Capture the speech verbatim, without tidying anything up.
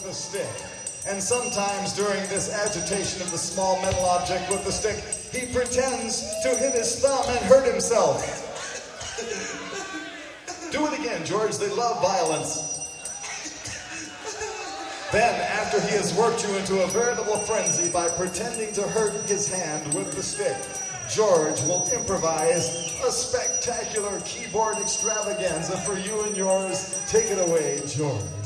the stick. And sometimes during this agitation of the small metal object with the stick, he pretends to hit his thumb and hurt himself. Do it again, George. They love violence. Then, after he has worked you into a veritable frenzy by pretending to hurt his hand with the stick, George will improvise a spectacular keyboard extravaganza for you and yours. Take it away, George.